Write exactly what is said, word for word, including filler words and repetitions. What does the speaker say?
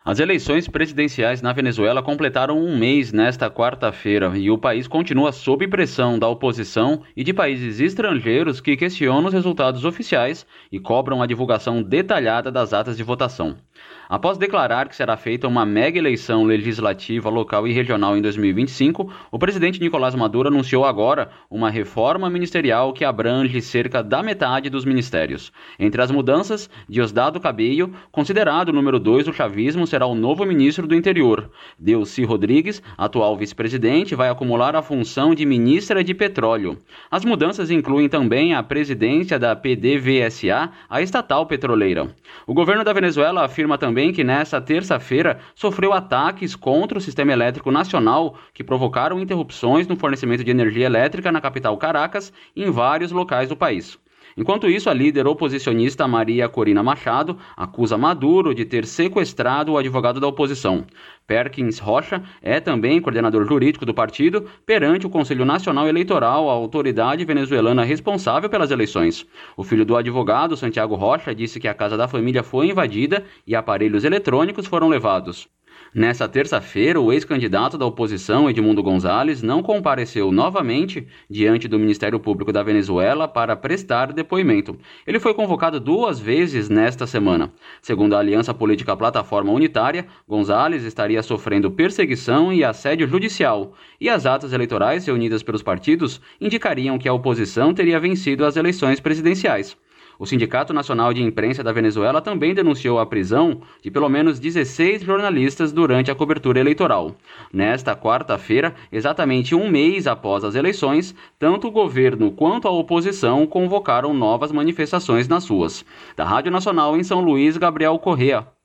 As eleições presidenciais na Venezuela completaram um mês nesta quarta-feira e o país continua sob pressão da oposição e de países estrangeiros que questionam os resultados oficiais e cobram a divulgação detalhada das atas de votação. Após declarar que será feita uma mega eleição legislativa local e regional em dois mil e vinte e cinco, o presidente Nicolás Maduro anunciou agora uma reforma ministerial que abrange cerca da metade dos ministérios. Entre as mudanças, Diosdado Cabello, considerado o número dois do chavismo, será o novo ministro do Interior. Delcy Rodrigues, atual vice-presidente, vai acumular a função de ministra de Petróleo. As mudanças incluem também a presidência da P D V S A, a estatal petroleira. O governo da Venezuela afirma também que nesta terça-feira sofreu ataques contra o sistema elétrico nacional que provocaram interrupções no fornecimento de energia elétrica na capital Caracas e em vários locais do país. Enquanto isso, a líder oposicionista Maria Corina Machado acusa Maduro de ter sequestrado o advogado da oposição. Perkins Rocha é também coordenador jurídico do partido perante o Conselho Nacional Eleitoral, a autoridade venezuelana responsável pelas eleições. O filho do advogado, Santiago Rocha, disse que a casa da família foi invadida e aparelhos eletrônicos foram levados. Nessa terça-feira, o ex-candidato da oposição, Edmundo Gonzalez, não compareceu novamente diante do Ministério Público da Venezuela para prestar depoimento. Ele foi convocado duas vezes nesta semana. Segundo a Aliança Política Plataforma Unitária, Gonzalez estaria sofrendo perseguição e assédio judicial, e as atas eleitorais reunidas pelos partidos indicariam que a oposição teria vencido as eleições presidenciais. O Sindicato Nacional de Imprensa da Venezuela também denunciou a prisão de pelo menos dezesseis jornalistas durante a cobertura eleitoral. Nesta quarta-feira, exatamente um mês após as eleições, tanto o governo quanto a oposição convocaram novas manifestações nas ruas. Da Rádio Nacional em São Luís, Gabriel Correa.